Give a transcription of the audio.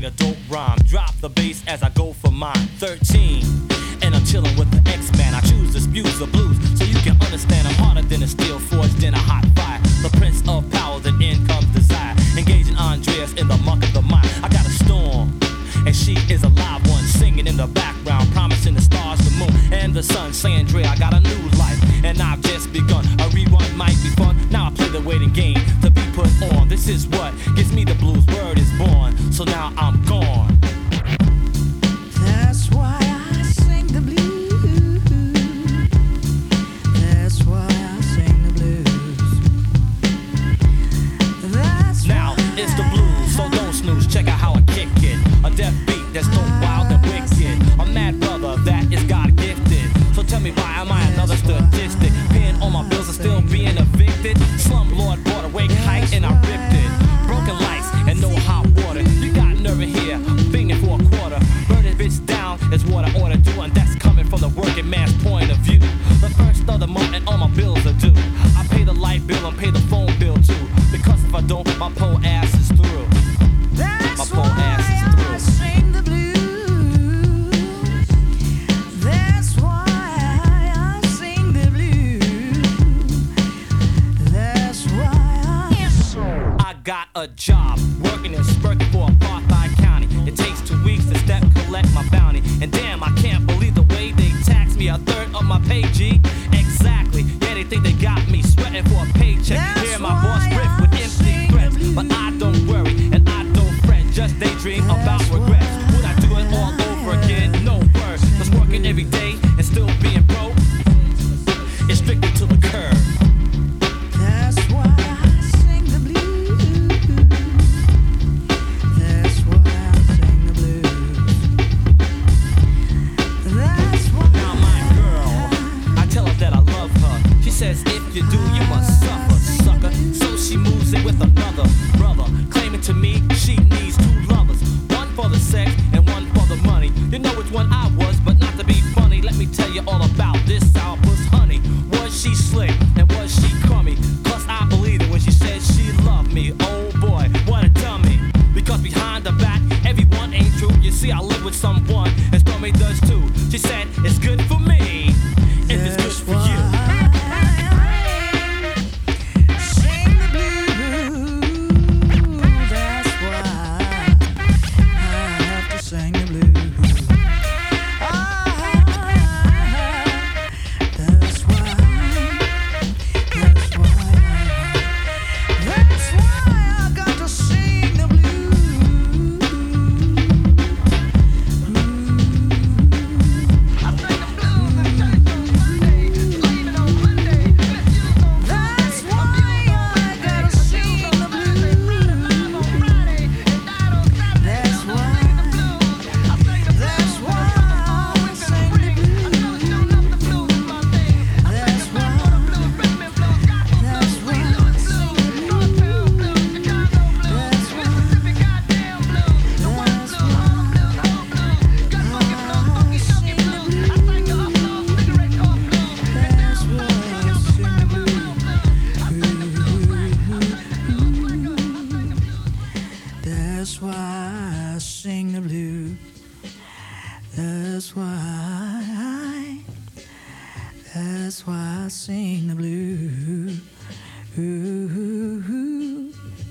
spit a dope rhyme. Drop the bass as I go for mine. 13, and I'm chillin' with the X-Man. I choose to spew the blues so you can understand I'm harder than a steel forged in a hot fire. The prince of power, then in comes desire. Engaging Andreas in the muck of the mind. I got a storm, and she is a live one, singing in the background, promising the stars, the moon, and the sun, saying, Dre, I got a new life, and I've just begun. A rerun might be fun, now I play the waiting game to be put on. This is what gives me the blues, word is born, so now I'm gone. That's why I sing the blues. That's why I sing the blues. That's now it's the blues, so don't snooze, check out how I kick it. A deaf beat that's so wild and wicked. A mad brother that is God gifted. So tell me why am I another statistic? Paying all my bills and still being evicted. Slumlord bought a wake height and I ripped it. Broken lights and no hot water. You got nerve in here, binging for a quarter. Burning bitch down is what I ought to do, and that's coming from the working man's point of view. The first of the month and all my bills are due. I pay the light bill and pay the phone bill too. Because if I don't, my poor ass is through. My poor ass is through. I sing the blues. That's why I sing the blues. That's why I got a job working in Spurgeon for Apartheid County. It takes 2 weeks to step collect my bounty. And damn, I can't believe the way they tax me. A third of my pay, G. Exactly. Yeah, they think they got me sweating for a paycheck. That's Hear my boss riff with empty threats. But I don't worry and I don't fret. Just daydream about regrets. Would I do it all over again? No word. Cause working every day and still being broke is strictly to the curb. That's why I sing the blues. That's why I sing the blues. That's why. Now my girl, I tell her that I love her. She says if you do, you must suffer, sucker. So she moves in with another brother, claiming to me she needs two lovers. One for the sex and one for the money. You know which one I was, but not to be funny. Let me tell you all about this sour puss honey. Was she slick and was she crummy? Plus I believed it when she said she loved me. Oh boy, what a dummy. Because behind the back, everyone ain't true. You see, I live with someone, and Stormy does too. She said it's good for me, if it's good for you. Sing the blues. That's why I have to sing the blues. That's why. That's why I got to sing the blues. I sing the blues in church on Sunday, leaving on Monday. That's why I gotta sing the blues. That's why. That's why I sing the blues. That's why. That's why I sing the blues. That's why I sing the blues. That's why. That's why I sing the blues.